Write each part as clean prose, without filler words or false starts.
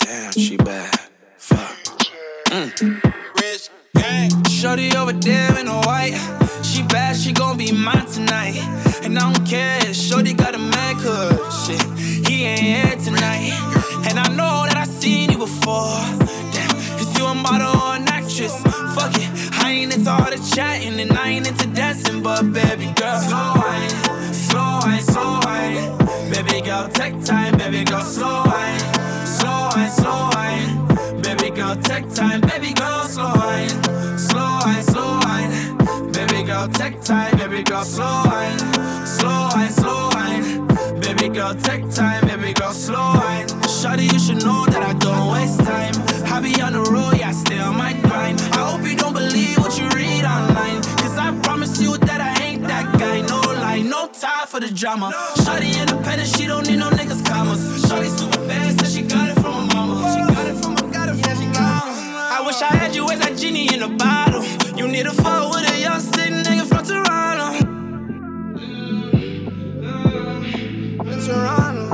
Damn, she bad. Fuck. Rich gang. Shorty over there in a white. She bad, she gon' be mine tonight. And I don't care, shorty got a man, cause shit, he ain't here tonight. And I know that I seen you before. Damn, is you a model or an actress? Fuck it, I ain't into all the chatting and I ain't into dancing, but baby girl, slow wine, slow wine, slow wine. Baby girl, take time, baby girl, slow wine, slow wine, slow wine. Baby girl, take time, baby girl, slow wine, slow wine, slow wine. Baby girl, take time, baby girl, slow wine, slow wine, slow wine. Baby girl, take time, baby girl, slow wine. Shawty, you should know that I don't waste time. I be on the road, yeah, I stay on my grind. I hope you don't believe what you read online, cause I promise you that I ain't that guy. No lie, no time for the drama. Shawty independent, she don't need no niggas commas. Shawty super bad, said she got it from her mama. She got it from her, got it from her mama. I wish I had you as that genie in a bottle. You need a fuck with a young sick nigga from Toronto. Toronto.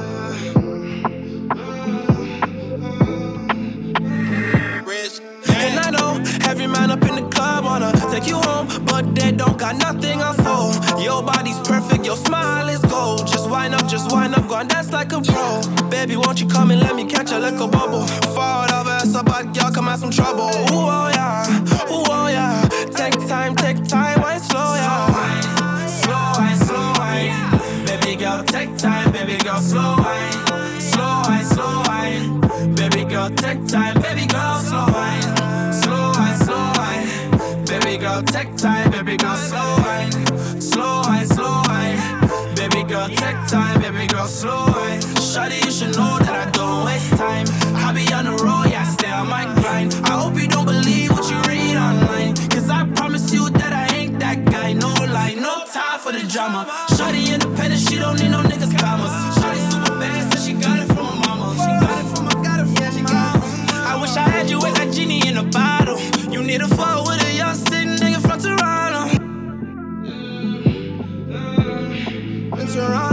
And I know every man up in the club wanna take you home, but they don't got nothing on soul. Your body's perfect, your smile is gold. Just wind up, go and dance like a pro. Baby, won't you come and let me catch a little bubble? Forward over, ass up, bad girl, come have some trouble. Ooh, oh yeah, take time, wine slow, yeah. Slow wine, slow wine. Baby girl, take time, baby girl, slow wine. Slow wine, slow wine. Baby girl, take time, baby girl, slow wine. Slow wine, slow wine. Baby girl, take time, baby girl, slow wine. Slow wine, slow wine. Baby girl, take time, baby girl, slow wine. Shawty, you should know that I don't waste time. I be on the road, yeah, I stay on my grind. I hope you don't believe what you read online, cause I promise you that I ain't that guy. No lie, no time for the drama. Shawty independent, she don't need no niggas commas. Shawty super bad, said she got it from her mama. She got it from her, got it from her mama. I wish I had you as that genie in a bottle. You need a fuck with a young sick nigga from Toronto. Toronto.